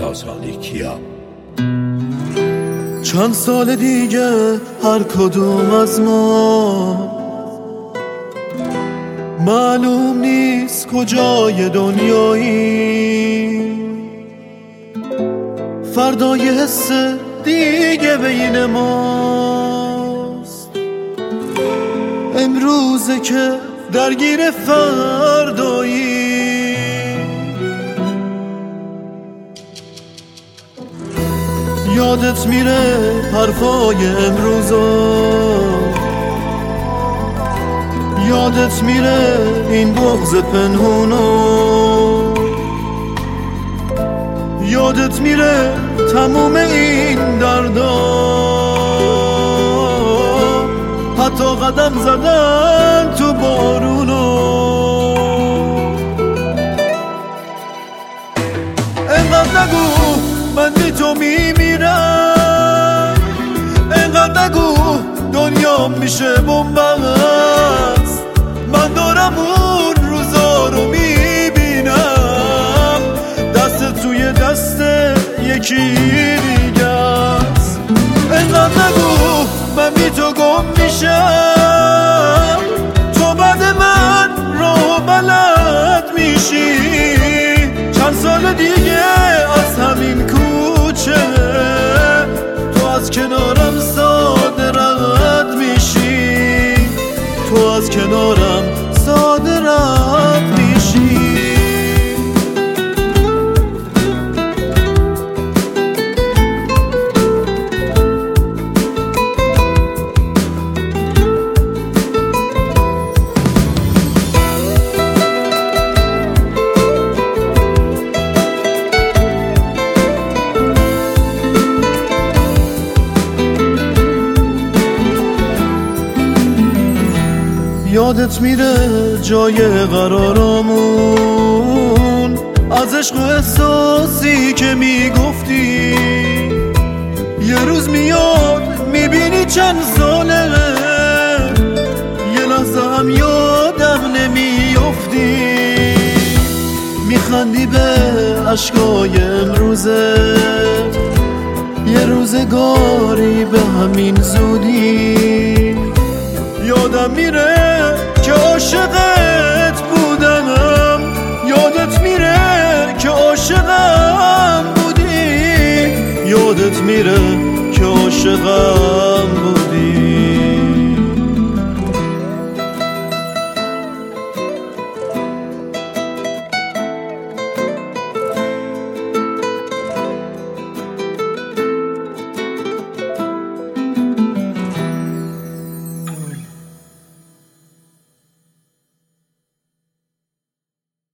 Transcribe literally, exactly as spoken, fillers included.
احساسانی کیا. چند سال دیگه هر کدوم از ما معلوم نیست کجای دنیایی، فردا یه حس دیگه بین ماست، امروزه که درگیر فردایی. یادت میره حرفای امروزا، یادت میره این بغض پنهونو، یادت میره تموم این دردا، حتی قدم زدن تو بارونو. انقدر نگو من بی تو میمیرم، انقدر نگو دنیا میشه بنبست، من دارم اون روزا رو میبینم، دست توی دست یکی دیگه است. انقدر نگو من بی تو گم میشم، تو بعد من راه بلد میشی، چند سال دیگه از همین کوچه تو از کنارم ساده رد میشی، تو از کنارم ساده رد میشی. یادت میره جای قرارمون، از عشق و احساسی که میگفتی، یه روز میاد میبینی چند ساله، یه لحظه هم یادم نمیافتی، میخندی به عشقای امروزه، یه روزگاری به همین زودی. یادم میره که عاشق